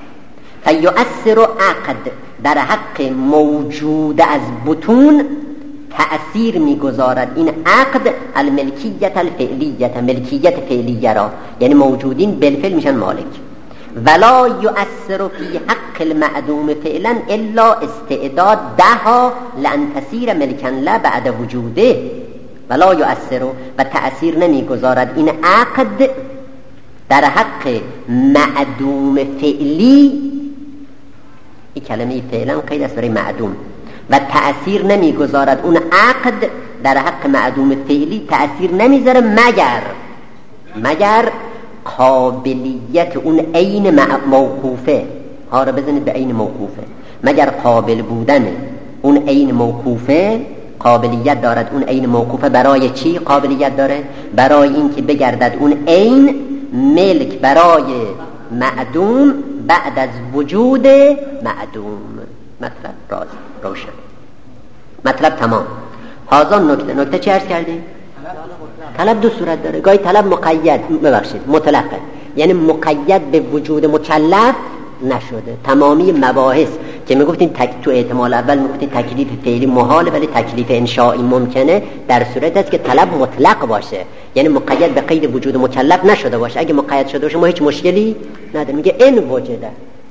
فیؤثر عقد در حق موجود از بطون تأثیر میگذارد این عقد الملکیت الفعلیت، ملکیت فعلیه را، یعنی موجودین بالفعل میشن مالک. ولا یؤثر فی حق المعدوم فعلا الا استعداد دها لان تسیر ملکا لا بعد وجوده. ولا یؤثر و تأثیر نمیگذارد این عقد در حق معدوم فعلی، این کلمه فعلا قید است برای معدوم، و تأثیر نمیگذارد اون عقد در حق معدوم فعلی، تأثیر نمیذاره مگر مگر قابلیت اون عین موقوفه ها را بزنید به عین موقوفه، مگر قابل بودن اون عین موقوفه قابلیت دارد. اون عین موقوفه برای چی قابلیت داره؟ برای این که بگردد اون عین ملک برای معدوم بعد از وجود معدوم. مطلب راز روشن، مطلب تمام. هازا نکته نکته چی عرض کردیم؟ طلب دو صورت داره. گاهی طلب مقید ببخشید مطلقه، یعنی مقید به وجود مکلف نشده. تمامی مباحث که میگفتین تک تو احتمال اول میگفتین تکلیف فعلی محاله ولی تکلیف انشائی ممکنه، در صورت است که طلب مطلق باشه، یعنی مقید به قید وجود مکلف نشده باشه. اگه مقید شده باشه ما هیچ مشکلی نداریم. میگه ان وجده.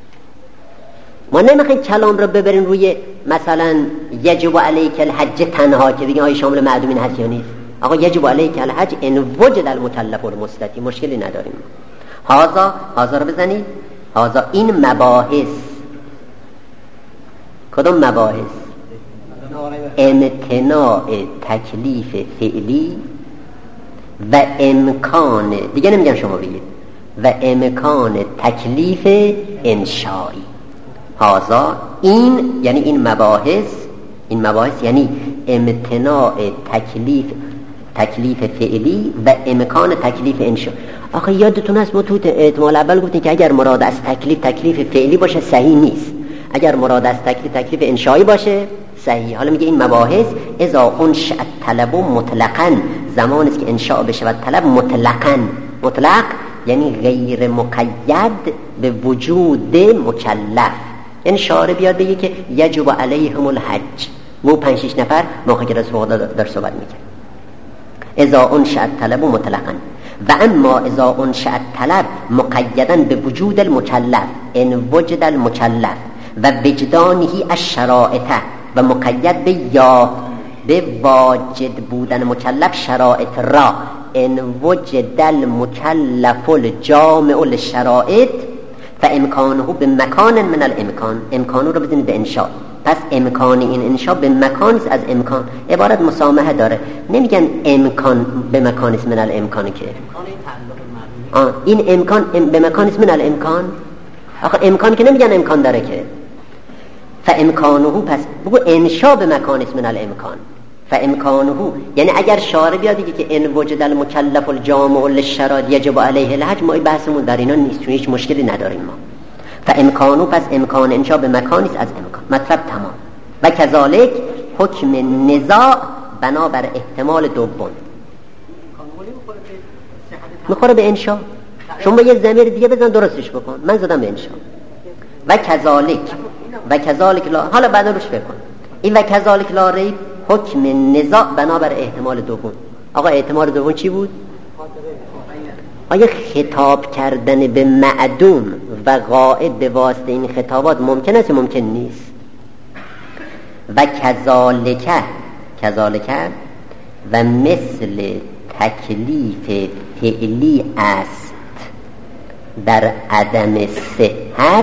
ما نمیخوایم کلام رو ببرین روی مثلا یجب علیک الحج تنها که بگین آیا شامل معدومین هست یا نیست. آقا یجب علیک الحج ان وجد المکلف المستطیع، مشکلی نداریم. هازا هازا رو بزنید. هازا این مباحث. کدوم مباحث؟ امتناع تکلیف فعلی و امکان، دیگه نمیگم شما بگید، و امکان تکلیف انشایی. هازا این یعنی این مباحث، این مباحث یعنی امتناع تکلیف تکلیف فعلی و امکان تکلیف انشایی. آخه یادتون هست ما تو احتمال اول گفتیم که اگر مراد از تکلیف تکلیف فعلی باشه صحیح نیست، اگر مراد از تکلیف تکلیف انشایی باشه صحیح. حالا میگه این مباحث اذا انشأ الطلب مطلقاً، زمان است که انشاء بشه و طلب مطلقاً، مطلق یعنی غیر مقید به وجود مکلف. یعنی شارع بیاد بگه که یجب علیهم الحج، مو پنج شش نفر موقع که رسول خدا در صحبت میکنه اذا انشأ الطلب مطلقاً، و اما اذا انشأ الطلب مقیدا به وجود المکلف ان وجد المکلف و وجدانه الشرائط، و مقید به یا به واجد بودن مکلف شرائط را ان وجد المکلف الجامع للشرائط فامکانه به مکان من الامکان. امکانه رو بزنید به انشاء، پس امکان این انشاء به مکان است از امکان. عبارت مسامحه داره، نمیگن امکان به مکان است من الامکان که آه این امکان ام به مکان است من الامکان. آخه امکان که نمیگن امکان داره که. فامکانه، پس بگو انشاء به مکان است من الامکان. فامکانه یعنی اگر شارع بیاد دیگه که ان وجد المکلف الجامع للشرائط یجب علیه الحج، ما این بحثمون در اینا نیست چون هیچ مشکلی نداریم ما. فامکانه، پس امکان انشاء به مکانی است از امکان. مطلب تمام. و کذالک حکم نزاع بنابر احتمال دوم میخوره به انشاء. شما یه ضمیر دیگه بزن درستش بکن، من زدم به انشاء. و کذالک و کذالک لا، حالا بعد روش بکن این و کذالک لا ریب حکم نزاع بنابر احتمال دوم. آقا احتمال دوم چی بود؟ آیا خطاب کردن به معدوم و غائب به واسطه این خطابات ممکن است یا ممکن نیست؟ و کذالک کذالک و مثل تکلیف فعلی است در عدم صحت،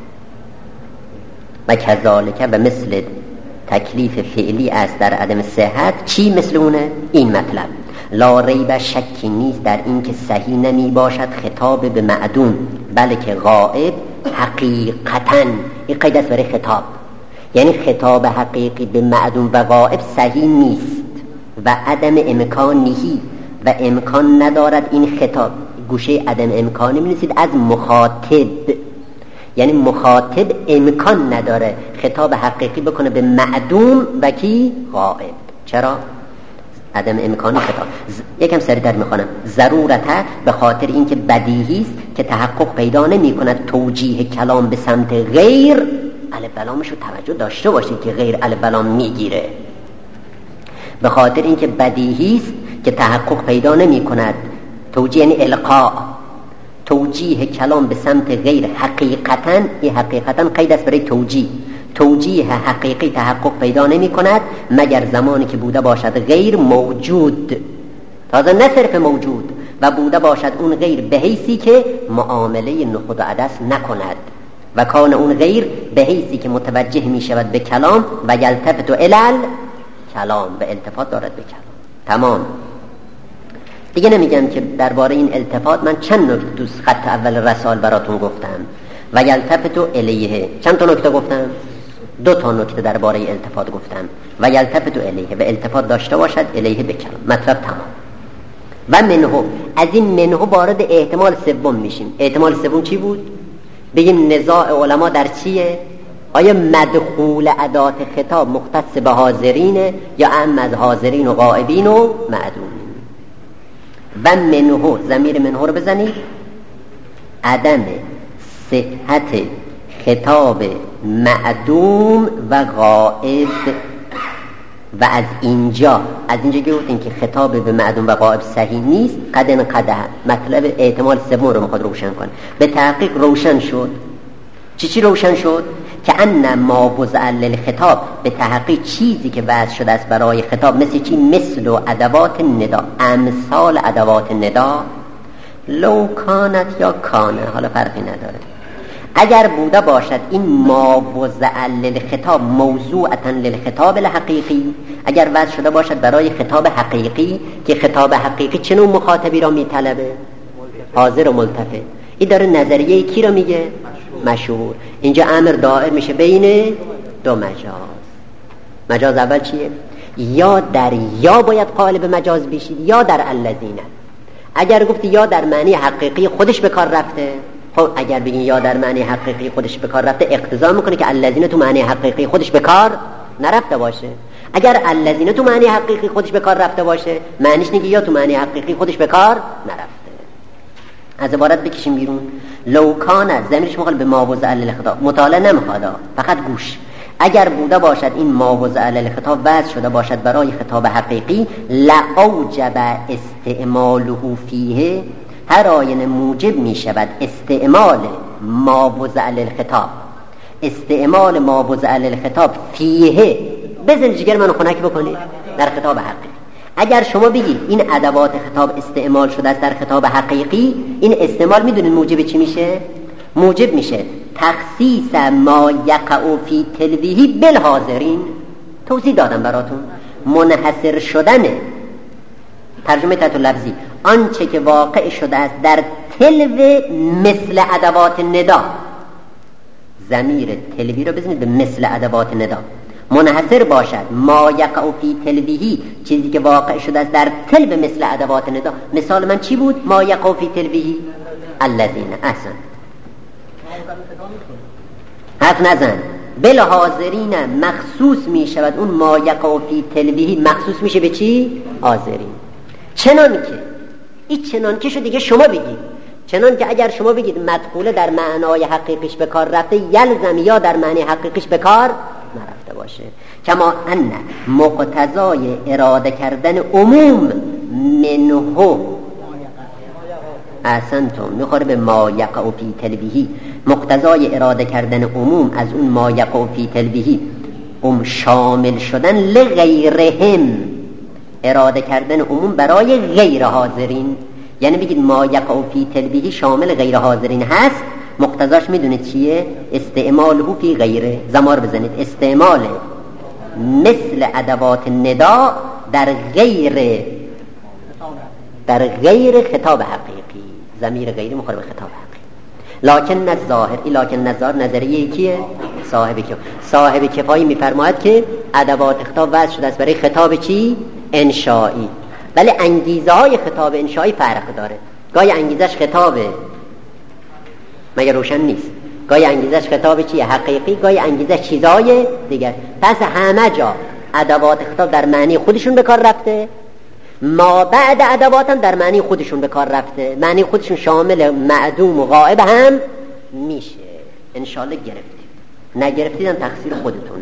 و کذالک و مثل تکلیف فعلی است در عدم صحت. چی مثل اونه؟ این مطلب لا ریب، شکی نیست در این که صحیح نمی باشد خطاب به معدوم بلکه غائب حقیقتاً. این قید است برای خطاب، یعنی خطاب حقیقی به معدوم و غائب صحیح نیست و عدم امکانیه و امکان ندارد این خطاب. گوشه عدم امکانی می‌نویسید از مخاطب، یعنی مخاطب امکان نداره خطاب حقیقی بکنه به معدوم و کی؟ غائب. چرا؟ عدم امکان خطاب. ز... یکم سریع‌تر میخوانم. ضرورته به خاطر اینکه بدیهی است که تحقق پیدا نمی‌کند توجیه کلام به سمت غیر الف بلامش رو توجه داشته باشید که غیر الف بلام میگیره. به خاطر اینکه بدیهی است که تحقق پیدا نمی‌کند توجیه یعنی القاء، توجیه کلام به سمت غیر حقیقتاً، این حقیقتاً قید است برای توجیه. توجیه حقیقی تحقق پیدا نمی کند مگر زمانی که بوده باشد غیر موجود، تازه نه صرف موجود و بوده باشد اون غیر به حیثی که معامله نخود و عدس نکند و کان اون غیر به حیثی که متوجه می شود به کلام و یلتفت الال کلام، به التفات دارد به کلام. تمام. دیگه نمیگم که درباره این التفات من چند نکته تو خط اول رسال براتون گفتم. و یلتفت الیه چند تا نکته گفتم؟ دو تا نکته درباره التفات گفتم. و یلتفت الیه و التفات داشته باشد الیه به کلام. مطلب تمام. و منه، از این منه وارد احتمال سوم میشیم. احتمال سوم چی بود؟ بگیم نزاع علما در چیه؟ آیا مدخول ادات خطاب مختص به حاضرینه یا عام از حاضرین و غائبین و معدومین؟ و منه، ضمیر منه رو بزنید، عدم صحت خطاب معدوم و غائب. و از اینجا از اینجا که گفتیم که خطاب به معدوم و غائب صحیح نیست، قدن قده مطلب احتمال سوم رو میخواد روشن کنه. به تحقیق روشن شد. چی چی روشن شد؟ که ان ما وضع للخطاب، به تحقیق چیزی که وضع شده است برای خطاب مثل چی؟ مثل و ادوات ندا، امثال ادوات ندا، لو کانت یا کانه، حالا فرقی نداره. اگر بوده باشد این ما وضع للخطاب موضوعتا للخطاب الحقیقی، اگر وضع شده باشد برای خطاب حقیقی که خطاب حقیقی چه نوع مخاطبی را میطلبه؟ حاضر و ملتفت. این داره نظریه کی را میگه؟ مشهور. اینجا امر دائر میشه بین دو مجاز. مجاز اول چیه؟ یا در یا باید قالب مجاز بشید یا در الذین. اگر گفتی یا در معنی حقیقی خودش به کار رفته، خب اگر بگین یا در معنی حقیقی خودش به کار رفته اقتضا میکنه که الذین تو معنی حقیقی خودش به کار نرفته باشه. اگر الذین تو معنی حقیقی خودش به کار رفته باشه معنیش اینه که یا تو معنی حقیقی خودش به کار نرفته. از عبارت بکشیم بیرون. لو کان، ضمیرش مخالف به ما وضع للخطاب، مطالعه نمیخواد، فقط گوش. اگر بوده باشد این ما وضع للخطاب وضع شده باشد برای خطاب حقیقی، لاوجب استعماله فیه، هر آینه موجب می شود استعمال ما وضع للخطاب، استعمال ما وضع للخطاب فیه. بزن جگر منو خنک بکنید در خطاب حقیقی. اگر شما بگید این ادوات خطاب استعمال شده است در خطاب حقیقی، این استعمال میدونید موجب چی میشه؟ موجب میشه تخصیص ما یقع فی تلویه بالحاضرین. توضیح دادم براتون. منحصر شدن، ترجمه تحت لفظی، آنچه که واقع شده است در تلو مثل ادوات ندا. ضمیر تلوی رو بزنید به مثل ادوات ندا. منحصر باشد ما یقع فی تلویه، چیزی که واقع شده است در تلو مثل ادوات ندا. مثال من چی بود؟ ما یقع فی تلویه الذین. احسن، حرف نزن. بالحاضرین مخصوص می شود اون ما یقع فی تلویه، مخصوص میشه به چی؟ حاضرین. چنان که این چنان که شو دیگه شما بگید، چنان که اگر شما بگید مدخوله در معنای حقیقیش به کار رفته، یلزم یا در معنی حقیقیش به کار نرفته باشه. کما ان مقتضای اراده کردن عموم منه، احسنتم، میخوره به ما یقع فی تلویه. مقتضای اراده کردن عموم از اون ما یقع فی تلویه، ام شامل شدن لغیرهم، اراده کردن عموم برای غیر حاضرین. یعنی بگید ما یقع فی تلویه شامل غیر حاضرین هست، مقتضاش میدونید چیه؟ استعماله فی غیره. زمار بزنید استعمال مثل ادوات ندا در غیر در غیر خطاب حقیقی. ضمیر غیری مخالف خطاب حقیقی. لکن الظاهر، این لکن الظاهر نظریه کیه؟ صاحب کفایه. صاحب کفایه میفرماید که ادوات خطاب وضع شده است برای خطاب چی؟ انشایی، ولی انگیزه های خطاب انشایی فرق داره. گاهی انگیزش خطابه، مگر روشن نیست؟ گاهی انگیزش خطاب چیه؟ حقیقی. گاهی انگیزش چیزای دیگر. پس همه جا ادوات خطاب در معنی خودشون به کار رفته، ما بعد ادوات هم در معنی خودشون به کار رفته. معنی خودشون شامل معدوم و غائب هم میشه. انشالله گرفتید، نگرفتیدم تقصیر خودتونه.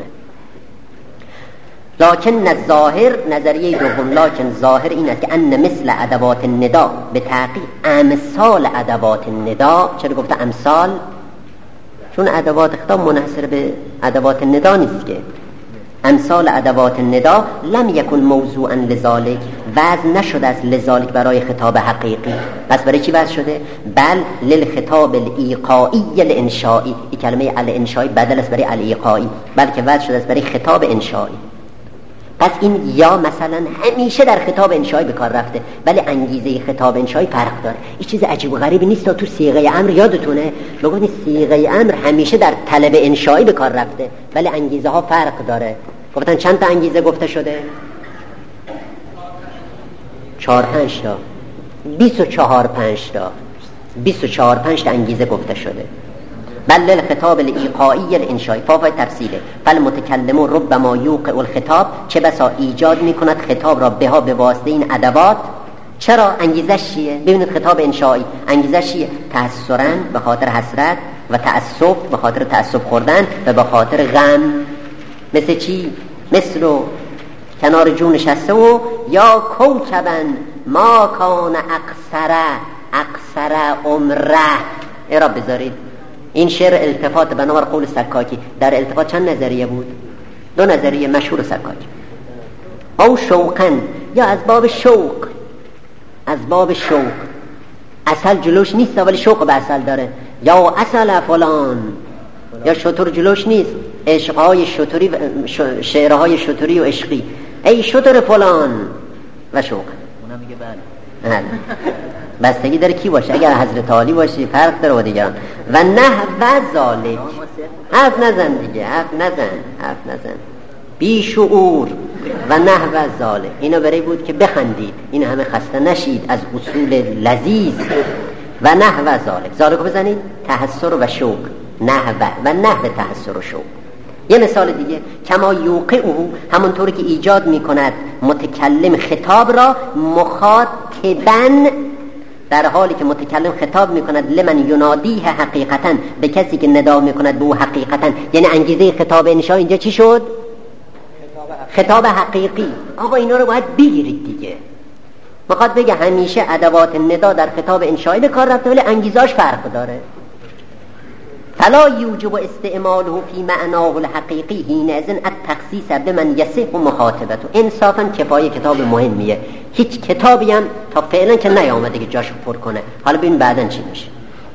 لکن الظاهر، نظریه دوم، لکن ظاهر این است که ان مثل ادوات الندا به تحقیق امثال ادوات الندا. چرا گفته امثال؟ چون ادوات خطاب منحصر به ادوات الندا نیست که. امثال ادوات الندا لم یکن موضوعا لذالک، وضع نشده از لذالک برای خطاب حقیقی. پس برای چی وضع شده؟ بل للخطاب الایقائی الانشائی. این کلمه الانشائی بدل است برای الایقائی، بلکه وضع شده است برای خطاب انشائی. پس این یا مثلا همیشه در خطاب انشایی به کار رفته، ولی انگیزه خطاب انشایی فرق داره. این چیز عجیب و غریبی نیست. تو صیغه امر یادتونه بگید صیغه امر همیشه در طلب انشایی به کار رفته، ولی انگیزه ها فرق داره. گفتن چند تا انگیزه گفته شده؟ چهار پنج تا. بیست و چهار پنج تا. بیست و چهار پنج تا انگیزه گفته شده. بل الخطاب الایقائی الانشائی. فاوای تفصیله. فالمتکلم ربما یوقع الخطاب، چه بسا ایجاد میکند خطاب را بها به واسطه این ادوات. چرا؟ انگیزش چیه؟ ببینید خطاب انشائی انگیزش چیه؟ تأثرا به خاطر حسرت و تأسف به خاطر تأسف خوردن و به خاطر غم. مثل چی؟ مثل و کنار جون نشسته و یا کوکبن ما کان اقصره اقصره عمره. ایرا بذارید این شعر التفات بنابر قول سکاکی. در التفات چند نظریه بود؟ دو نظریه مشهور سکاکی. او شوقن، یا از باب شوق، از باب شوق. اصل جلوش نیست ولی شوق به اصل داره. یا اصل فلان، یا شطور جلوش نیست. عشقهای شطوری، شعرهای شطوری و عشقی. ای شطور فلان و شوق. اونم میگه بله. بستگی داره کی باشه. اگر حضرت علی باشه فرق داره با دیگران. و نه و ذالک. حرف نزن دیگه، حرف نزن، حرف نزن. بی شعور. و نه و ذالک. اینا برای بود که بخندید، این همه خسته نشید از اصول لذیذ. و نه و ذالک. ذالک بزنید تحسر و شوق. نحوه و نحوه تحسر و شوق. یه مثال دیگه، کما یوقعه، همونطوری که ایجاد میکند متکلم خطاب را مخاطبن، در حالی که متکلم خطاب میکند لمن ینادیه حقیقتا، به کسی که ندا میکند به او حقیقتا. یعنی انگیزه خطاب انشا اینجا چی شد؟ خطاب حقیقی. آقا اینا رو باید بگیرید دیگه. میخواد بگه همیشه ادوات ندا در خطاب انشایی به کار رفته، ولی انگیزاش فرق داره. فلا یوجب استعماله فی معناه الحقیقی حینئذ التخصیص بمن یصح مخاطبته. انصافا کفایه کتاب مهمیه. هیچ کتابی هم تا فعلا که نیامده که جاشو پر کنه. حالا ببین بعدن چی میشه.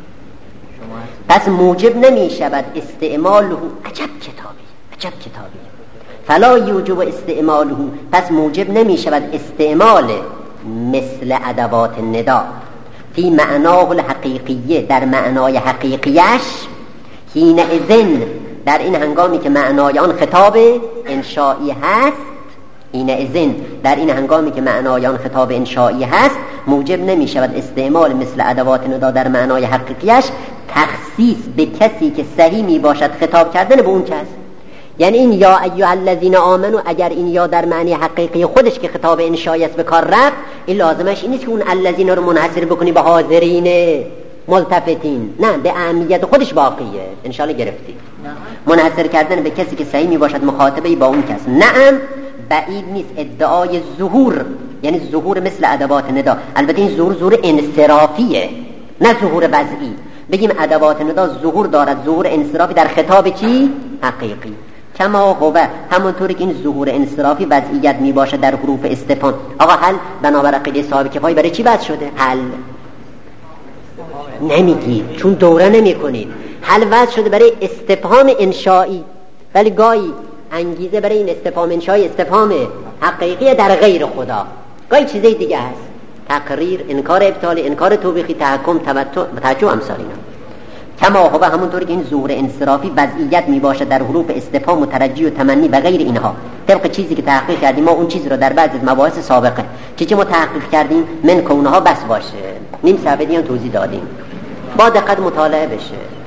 پس موجب نمیشود استعماله. عجب کتابی، عجب کتابی. فلا یوجب استعماله، پس موجب نمیشود استعمال مثل ادوات الندا فی معناه الحقیقیه، در معنای حقیقیش. حین اذن، در این هنگامی که معنای آن خطاب انشایی هست. حین اذن، در این هنگامی که معنای آن خطاب انشایی هست، موجب نمی شود استعمال مثل ادوات ندا در معنای حقیقیش تخصیص به کسی که صحیح می باشد خطاب کردن به اون کس. یعنی این یا ایها الذین آمنو، اگر این یا در معنی حقیقی خودش که خطاب انشایی است به کار رفت، این لازمش این نیست که اون الذین رو منحصر بکنی به حاضرین ملتفتین. نه، به اهمیت خودش باقیه. انشالله گرفتید. منحصر کردن به کسی که صحیح می باشد مخاطبه با اون کس. نعم، بعید نیست ادعای ظهور، یعنی ظهور مثل ادوات ندا. البته این ظهور ظهور انصرافیه، نه ظهور وضعی. بگیم ادوات ندا ظهور دارد، ظهور انصرافی در خطاب چی؟ حقیقی. کما هو، همونطوری که این ظهور انصرافی وضعیت می باشد در حروف استفهام. آقا حل بنابر عقیده صاحب کفایه برای چی بحث شده؟ حل نمیگید چون دوره نمی کنید. حل وضع شده برای استفهام انشایی، ولی گاهی انگیزه برای این استفهام انشایی استفهام حقیقی در غیر خدا، گاهی چیزای دیگه هست. تقریر، انکار ابطالی، انکار توبیخی، تحکم، تمتع، تعجب، امثال اینا. کما هو همونطوری که این ظهور انصرافی وضعیت میباشه در حروف استفهام و ترجی و تمنی و غیر اینها، طبق چیزی که تحقیق کردیم ما اون چیز رو در بعضی مباحث سابقه چه چه ما تحقیق کردیم من که اونها بس باشه، نیم صفحه دیگه توضیح دادیم، با دقت مطالعه بشه.